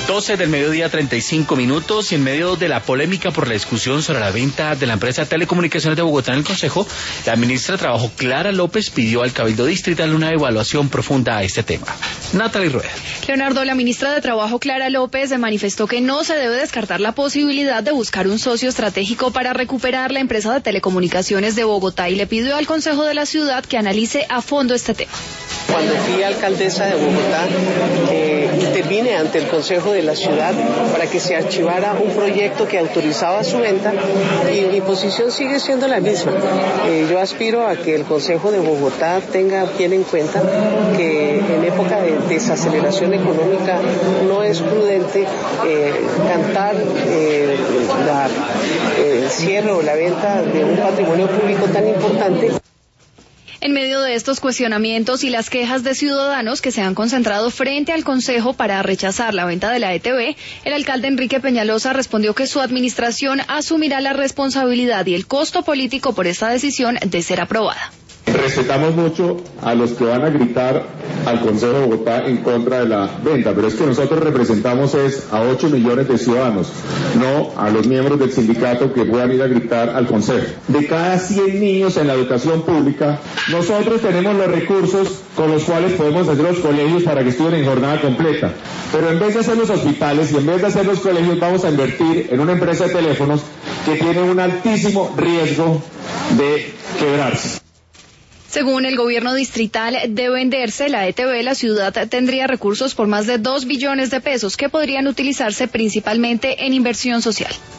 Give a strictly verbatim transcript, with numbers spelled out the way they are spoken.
doce del mediodía, treinta y cinco minutos, y en medio de la polémica por la discusión sobre la venta de la empresa de telecomunicaciones de Bogotá en el Consejo, la ministra de Trabajo, Clara López, pidió al Cabildo Distrital una evaluación profunda a este tema. Natalie Rueda. Leonardo, la ministra de Trabajo, Clara López, manifestó que no se debe descartar la posibilidad de buscar un socio estratégico para recuperar la empresa de telecomunicaciones de Bogotá y le pidió al Consejo de la Ciudad que analice a fondo este tema. Cuando fui alcaldesa de Bogotá, eh, intervine ante el Consejo de la Ciudad para que se archivara un proyecto que autorizaba su venta y mi posición sigue siendo la misma. Eh, yo aspiro a que el Consejo de Bogotá tenga bien en cuenta que en época de desaceleración económica no es prudente eh, cantar eh, la, eh, el cierre o la venta de un patrimonio público tan importante. En medio de estos cuestionamientos y las quejas de ciudadanos que se han concentrado frente al Consejo para rechazar la venta de la E T V, el alcalde Enrique Peñalosa respondió que su administración asumirá la responsabilidad y el costo político por esta decisión de ser aprobada. Respetamos mucho a los que van a gritar al Consejo de Bogotá en contra de la venta, pero es que nosotros representamos es a ocho millones de ciudadanos, no a los miembros del sindicato que puedan ir a gritar al Consejo. De cada cien niños en la educación pública, nosotros tenemos los recursos con los cuales podemos hacer los colegios para que estudien en jornada completa, pero en vez de hacer los hospitales y en vez de hacer los colegios vamos a invertir en una empresa de teléfonos que tiene un altísimo riesgo de quebrarse. Según el gobierno distrital, de venderse la E T V, la ciudad tendría recursos por más de dos billones de pesos que podrían utilizarse principalmente en inversión social.